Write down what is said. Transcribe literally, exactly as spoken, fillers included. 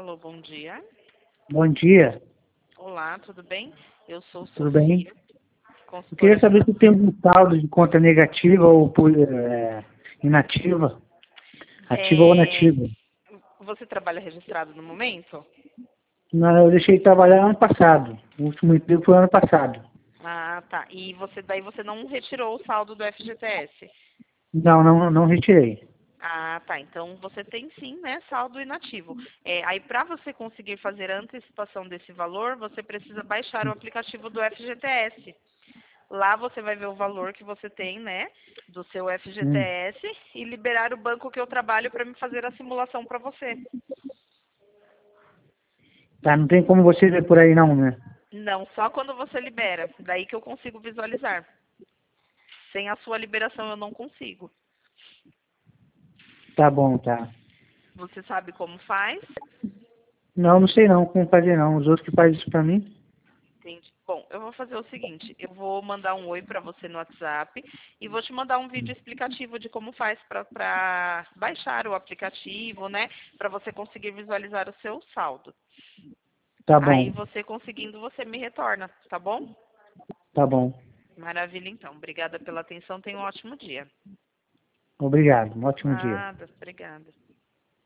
Alô, bom dia. Bom dia, Olá, tudo bem? Eu sou tudo Sofia, bem? Eu consultora queria saber se financeira. tem um saldo de conta negativa ou por, é, inativa, ativa ou É, inativa. você trabalha registrado no momento? Não, eu deixei de trabalhar ano passado. O último emprego foi ano passado. Ah, tá. E você daí você não retirou o saldo do F G T S? Não, não, não retirei. Ah, tá. Então você tem sim, né, saldo inativo. É, aí para você conseguir fazer a antecipação desse valor, você precisa baixar o aplicativo do F G T S. Lá você vai ver o valor que você tem, né, do seu Hum. F G T S e liberar o banco que eu trabalho para me fazer a simulação para você. Tá, não tem como você ver por aí não, né? Não, só quando você libera. Daí que eu consigo visualizar. Sem a sua liberação eu não consigo. Tá bom, tá. Você sabe como faz? Não, não sei não como fazer não. Os outros que fazem isso pra mim. Entende? Bom, eu vou fazer o seguinte, eu vou mandar um oi para você no WhatsApp e vou te mandar um vídeo explicativo de como faz para baixar o aplicativo, né? Para você conseguir visualizar o seu saldo. Tá Aí bom, você conseguindo, você me retorna, tá bom? tá bom. Maravilha, então. Obrigada pela atenção. Tenha um ótimo dia. Obrigado. Um ótimo dia. Nada, obrigada.